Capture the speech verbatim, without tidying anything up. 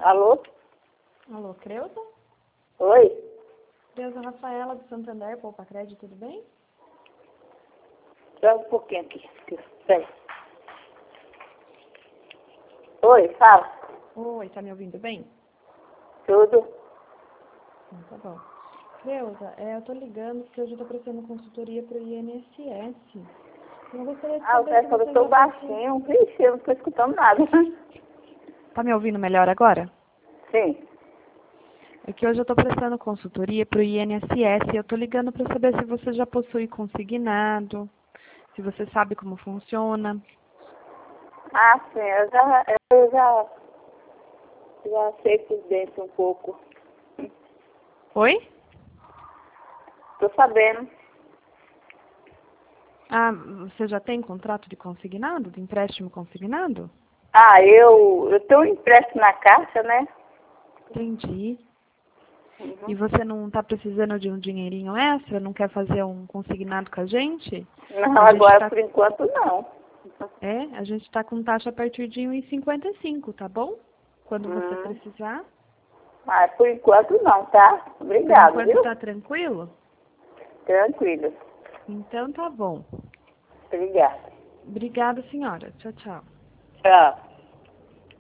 Alô? Alô, Creuza? Oi? Creuza Rafaela do Santander, Poupa Crédito, tudo bem? Só um pouquinho aqui. Peraí. Oi, fala. Oi, tá me ouvindo bem? Tudo? Então, tá bom. Creuza, é, eu tô ligando porque hoje eu tô prestando consultoria pro I N S S. Eu gostaria de Ah, o saber se telefone você eu tô já passou... baixinho. Vixe, eu não tô escutando nada. Tá me ouvindo melhor agora? Sim. É que hoje eu tô prestando consultoria pro I N S S. Eu tô ligando para saber se você já possui consignado, se você sabe como funciona. Ah, sim, eu já, eu já, já sei por dentro um pouco. Oi? Tô sabendo. Ah, você já tem contrato de consignado, de empréstimo consignado? Ah, eu, eu tenho um empréstimo na caixa, né? Entendi. E Uhum. você não está precisando de um dinheirinho extra? Não quer fazer um consignado com a gente? Não, A gente agora tá, por enquanto não. é, a gente está com taxa a partir de um e cinquenta e cinco, tá bom? Quando você Hum. precisar. Ah, por enquanto não, tá? Por Obrigado, enquanto viu? tá tranquilo? Tranquilo. Então tá bom. Obrigada. Obrigada, senhora. Tchau, tchau. Tchau.